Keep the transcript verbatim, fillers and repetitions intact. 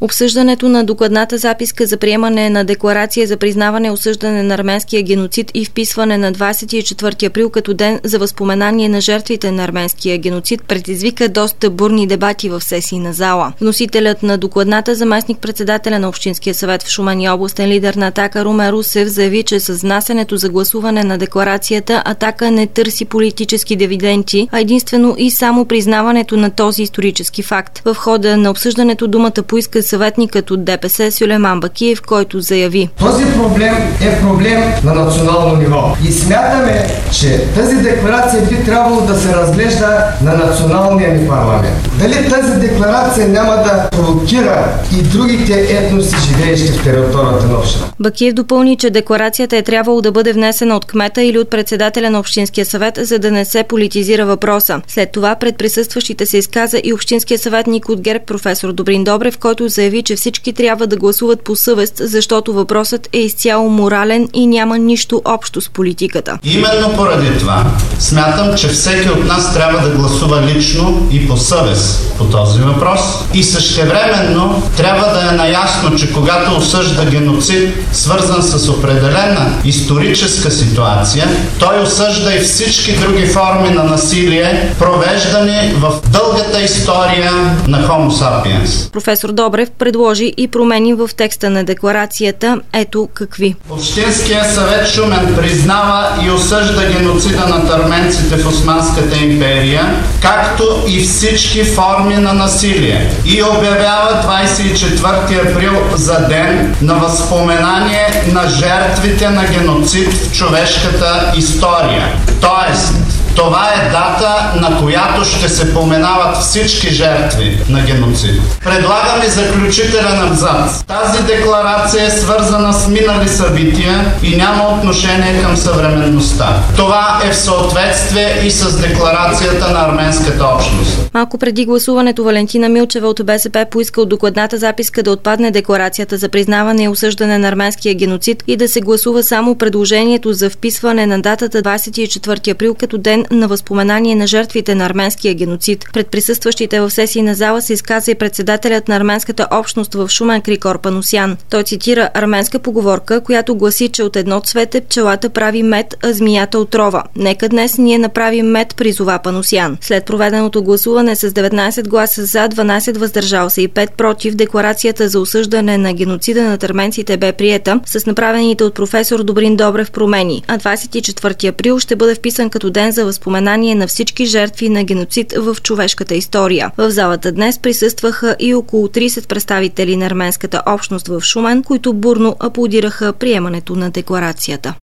Обсъждането на докладната записка за приемане на декларация за признаване и осъждане на арменския геноцид и вписване на двадесет и четвърти април като ден за възпоменание на жертвите на арменския геноцид предизвика доста бурни дебати в сесийна зала. Вносителят на докладната, заместник-председателя на Общинския съвет в Шумен и областен лидер на Атака Румен Русев, заяви, че с внасянето за гласуване на декларацията Атака не търси политически дивиденти, а единствено и само признаването на този исторически факт. В хода на обсъждането думата поиска съветникът от ДПС Сюлейман Бакиев, който заяви: този проблем е проблем на национално ниво и смятаме, че тази декларация би трябвало да се разглежда на националния ни парламент. Дали тази декларация няма да провокира и другите етноси, живеещи в територията на община? Бакиев допълни, че декларацията е трябвало да бъде внесена от кмета или от председателя на Общинския съвет, за да не се политизира въпроса. След това пред присъстващите се изказа и Общинския съветник от ГЕРБ професор Добрин Добрев, който заяви, че всички трябва да гласуват по съвест, защото въпросът е изцяло морален и няма нищо общо с политиката. Именно поради това смятам, че всеки от нас трябва да гласува лично и по съвест по този въпрос и същевременно трябва да е наясно, че когато осъжда геноцид, свързан с определена историческа ситуация, той осъжда и всички други форми на насилие, провеждани в дългата история на Homo sapiens. Професор Добрев предложи и промени в текста на декларацията. Ето какви. Общинския съвет Шумен признава и осъжда геноцида над арменците в Османската империя, както и всички форми на насилие, и обявява двадесет и четвърти април за ден на възпоменание на жертвите на геноцид в човешката история. Тоест, това е дата, на която ще се поменават всички жертви на геноцид. Предлагаме заключителен абзац. Тази декларация е свързана с минали събития и няма отношение към съвременността. Това е в съответствие и с декларацията на арменската общност. Малко преди гласуването Валентина Милчева от БСП поиска от докладната записка да отпадне декларацията за признаване и осъждане на арменския геноцид и да се гласува само предложението за вписване на датата двадесет и четвърти април като ден на възпоменание на жертвите на арменския геноцид. Пред присъстващите в сесийна зала се изказа и председателят на арменската общност в Шумен Крикор Паносян. Той цитира арменска поговорка, която гласи, че от едно цвете пчелата прави мед, а змията отрова. Нека днес ние направим мед, призова Паносян. След проведеното гласуване с деветнадесет гласа за, дванадесет въздържал се и пет против, декларацията за осъждане на геноцида над арменците бе приета с направените от професор Добрин Добрев промени, а двадесет и четвърти април ще бъде вписан като ден за възпоменание на всички жертви на геноцид в човешката история. В залата днес присъстваха и около тридесет представители на арменската общност в Шумен, които бурно аплодираха приемането на декларацията.